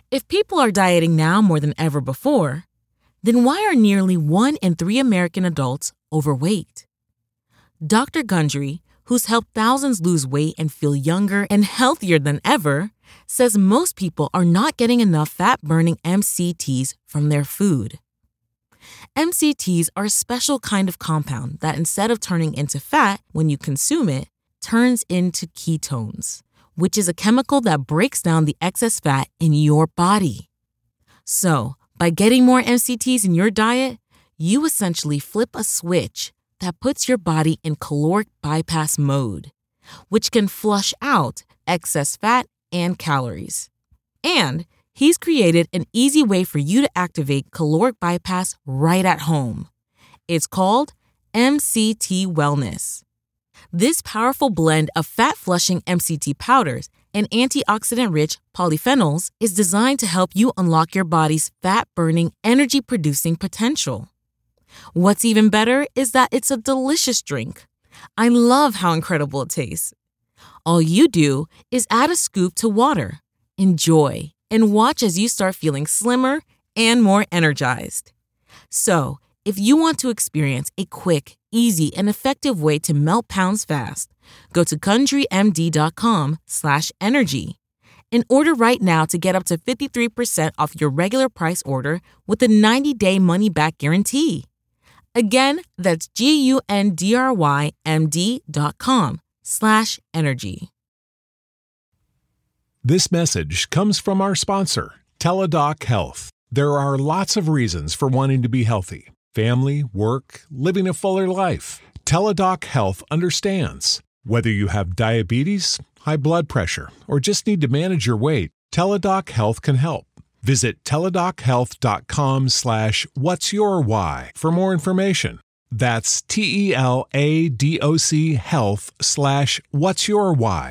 If people are dieting now more than ever before, then why are nearly 1 in 3 American adults overweight? Dr. Gundry, who's helped thousands lose weight and feel younger and healthier than ever, says most people are not getting enough fat-burning MCTs from their food. MCTs are a special kind of compound that instead of turning into fat when you consume it, turns into ketones, which is a chemical that breaks down the excess fat in your body. So, by getting more MCTs in your diet, you essentially flip a switch that puts your body in caloric bypass mode, which can flush out excess fat and calories. And he's created an easy way for you to activate caloric bypass right at home. It's called MCT Wellness. This powerful blend of fat-flushing MCT powders and antioxidant-rich polyphenols is designed to help you unlock your body's fat-burning, energy-producing potential. What's even better is that it's a delicious drink. I love how incredible it tastes. All you do is add a scoop to water, enjoy, and watch as you start feeling slimmer and more energized. So, if you want to experience a quick, easy, and effective way to melt pounds fast, go to GundryMD.com/energy and order right now to get up to 53% off your regular price order with a 90-day money-back guarantee. Again, that's GUNDRYMD.com/energy. This message comes from our sponsor, Teladoc Health. There are lots of reasons for wanting to be healthy. Family, work, living a fuller life. Teladoc Health understands. Whether you have diabetes, high blood pressure, or just need to manage your weight, Teladoc Health can help. Visit teladochealth.com/what'syourwhy for more information. That's TELADOC health/what'syourwhy.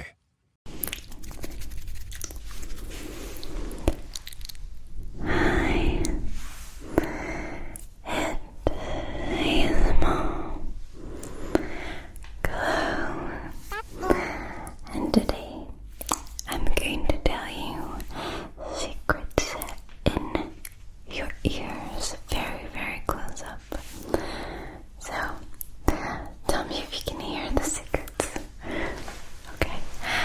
And today, I'm going to tell you secrets in your ears, very, very close up. So, tell me if you can hear the secrets. Okay.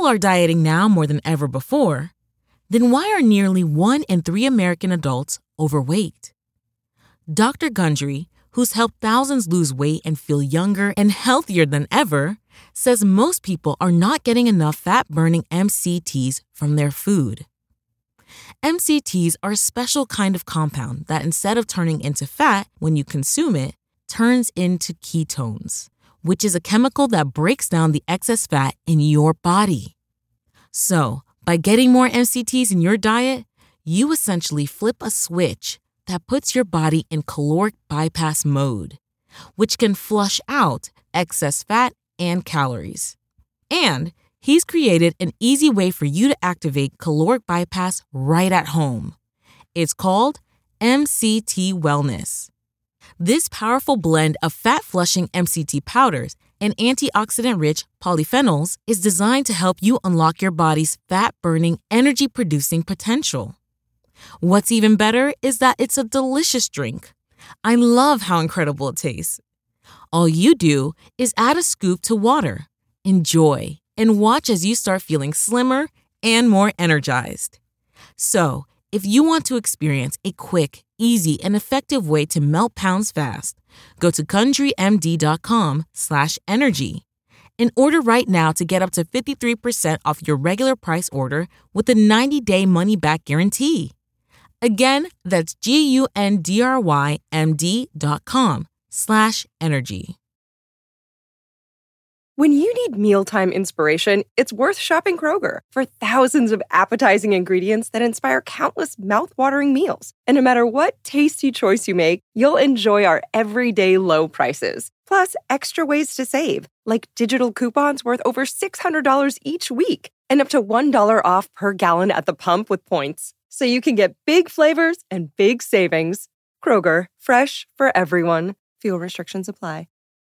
are dieting now more than ever before, then why are nearly 1 in 3 American adults overweight? Dr. Gundry, who's helped thousands lose weight and feel younger and healthier than ever, says most people are not getting enough fat-burning MCTs from their food. MCTs are a special kind of compound that, instead of turning into fat when you consume it, turns into ketones, which is a chemical that breaks down the excess fat in your body. So, by getting more MCTs in your diet, you essentially flip a switch that puts your body in caloric bypass mode, which can flush out excess fat and calories. And he's created an easy way for you to activate caloric bypass right at home. It's called MCT Wellness. This powerful blend of fat-flushing MCT powders and antioxidant-rich polyphenols is designed to help you unlock your body's fat-burning, energy-producing potential. What's even better is that it's a delicious drink. I love how incredible it tastes. All you do is add a scoop to water, enjoy, and watch as you start feeling slimmer and more energized. So, if you want to experience a quick, easy, and effective way to melt pounds fast, go to GundryMD.com/energy and order right now to get up to 53% off your regular price order with a 90-day money-back guarantee. Again, that's GundryMD.com/energy. When you need mealtime inspiration, it's worth shopping Kroger for thousands of appetizing ingredients that inspire countless mouth-watering meals. And no matter what tasty choice you make, you'll enjoy our everyday low prices. Plus, extra ways to save, like digital coupons worth over $600 each week and up to $1 off per gallon at the pump with points. So you can get big flavors and big savings. Kroger, fresh for everyone. Fuel restrictions apply.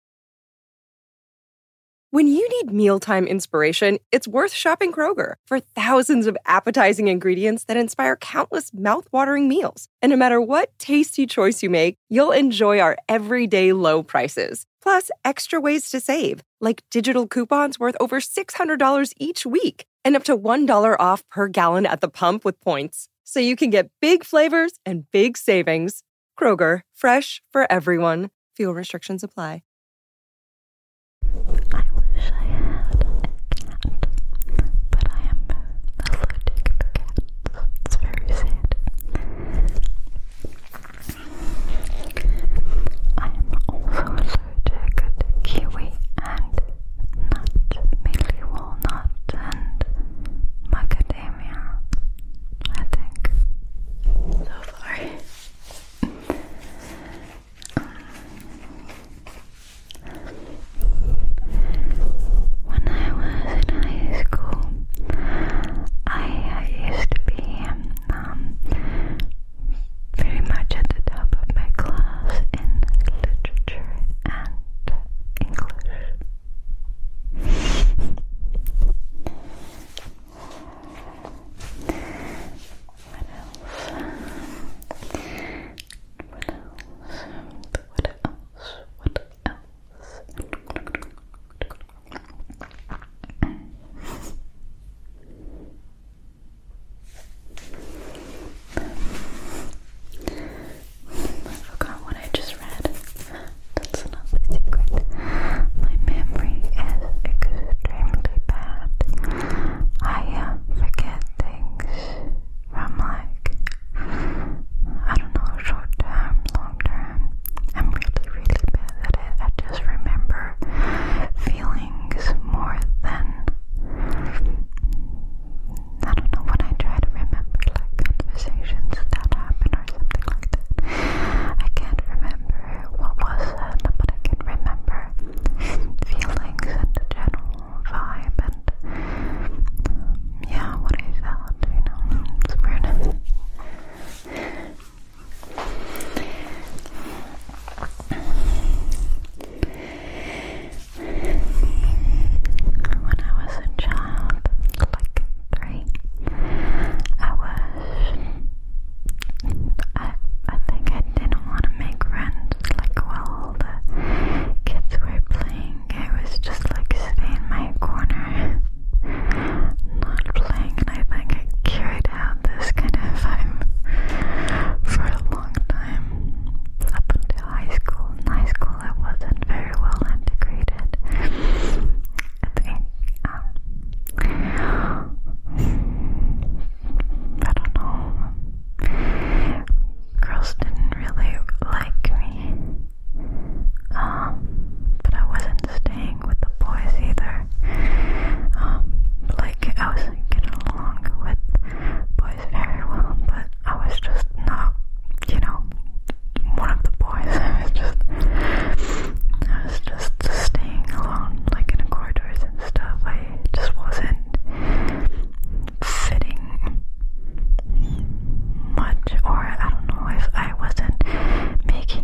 When you need mealtime inspiration, it's worth shopping Kroger for thousands of appetizing ingredients that inspire countless mouth-watering meals. And no matter what tasty choice you make, you'll enjoy our everyday low prices. Plus, extra ways to save, like digital coupons worth over $600 each week and up to $1 off per gallon at the pump with points. So you can get big flavors and big savings. Kroger, fresh for everyone. Fuel restrictions apply. I wish I had a cat, but I am allergic to cats. It's very sad. I am also allergic to kiwi and nut, mainly walnut and macadamia, I think, so far. really like me. But I wasn't staying with the boys either. I was getting along with boys very well, but I was just not, one of the boys. I was just staying alone, in the corridors and stuff. I just wasn't fitting much, or I don't know if I wasn't making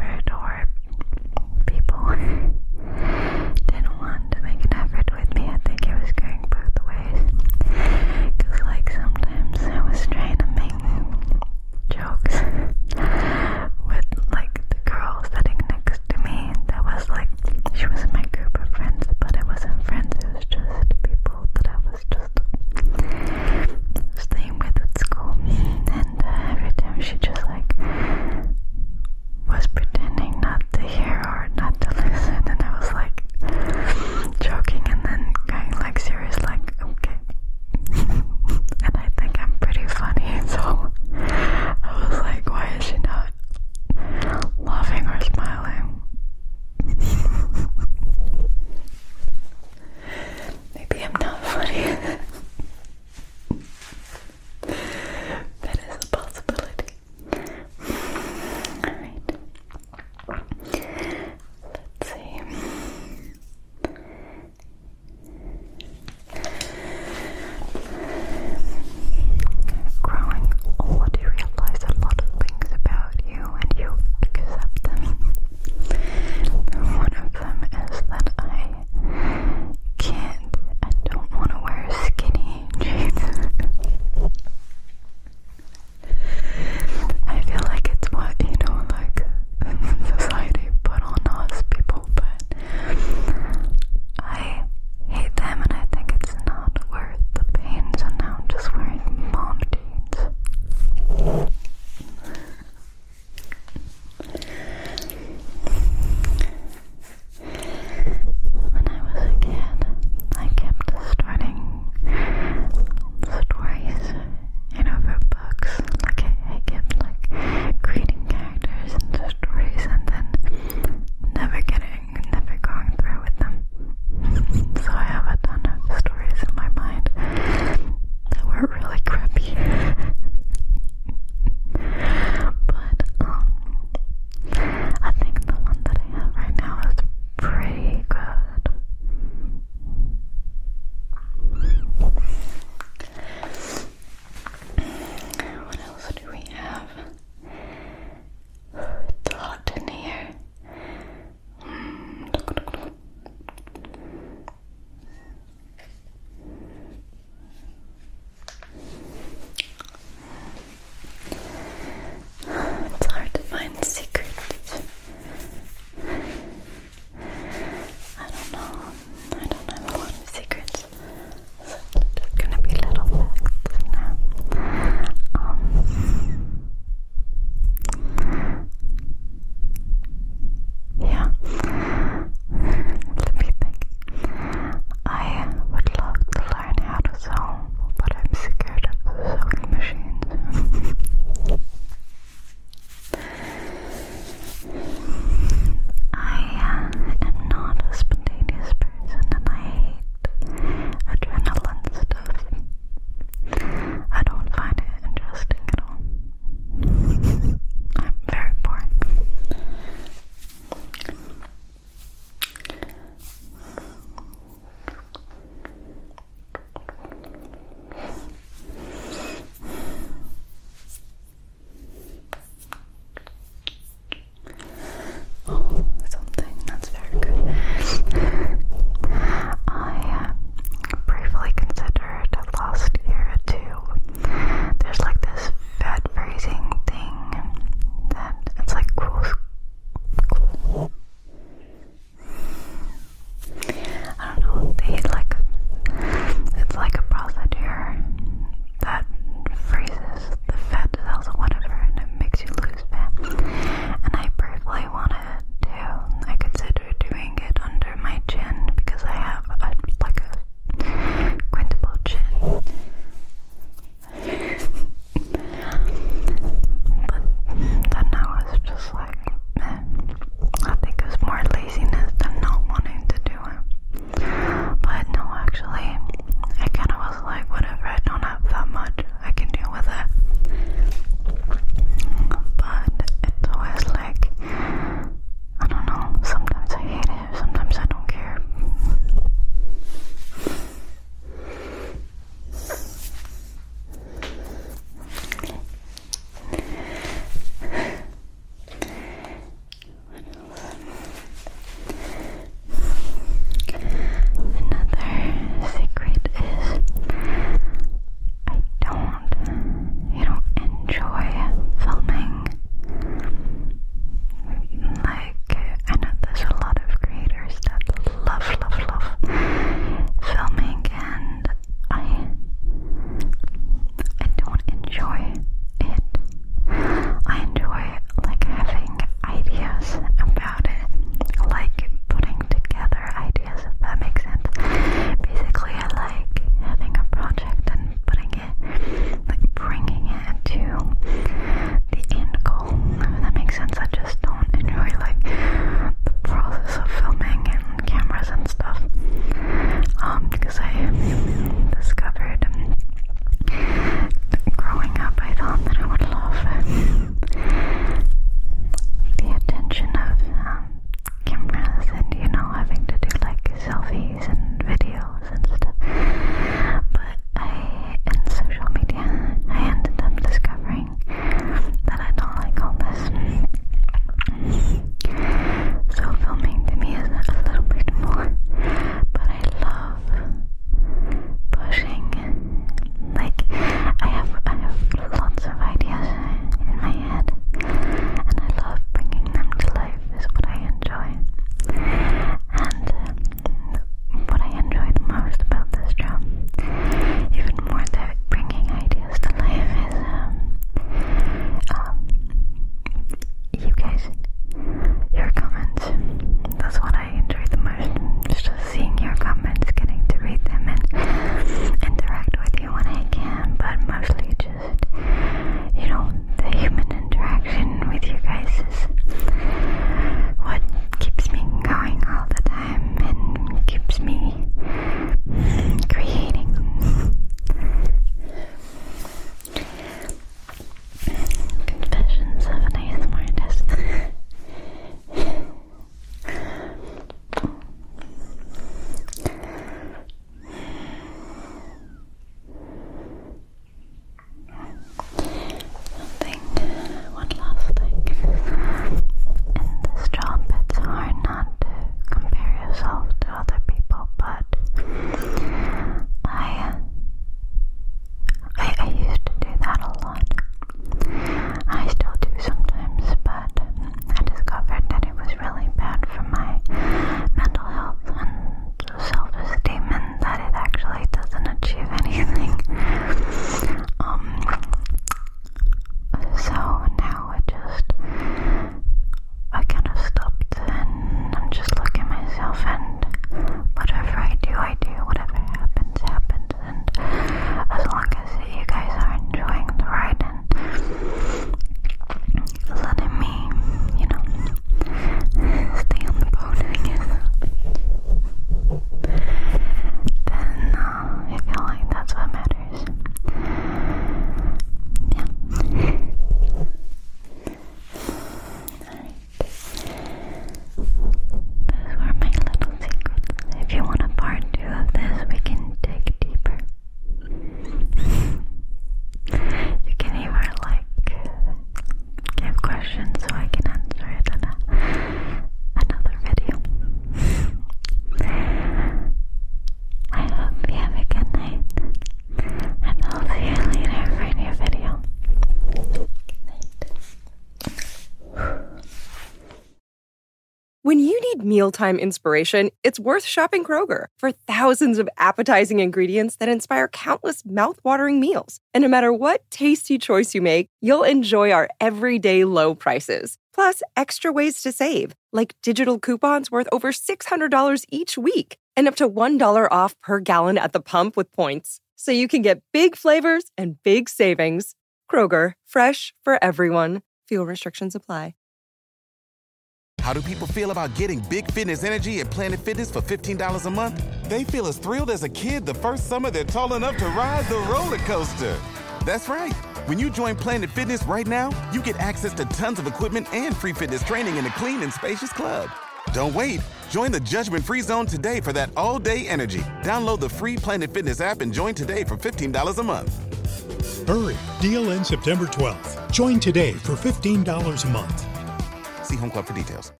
When you need mealtime inspiration, it's worth shopping Kroger for thousands of appetizing ingredients that inspire countless mouth-watering meals. And no matter what tasty choice you make, you'll enjoy our everyday low prices. Plus, extra ways to save, like digital coupons worth over $600 each week and up to $1 off per gallon at the pump with points. So you can get big flavors and big savings. Kroger, fresh for everyone. Fuel restrictions apply. How do people feel about getting big fitness energy at Planet Fitness for $15 a month? They feel as thrilled as a kid the first summer they're tall enough to ride the roller coaster. That's right. When you join Planet Fitness right now, you get access to tons of equipment and free fitness training in a clean and spacious club. Don't wait. Join the judgment-free zone today for that all-day energy. Download the free Planet Fitness app and join today for $15 a month. Hurry. Deal ends September 12th. Join today for $15 a month. See Home Club for details.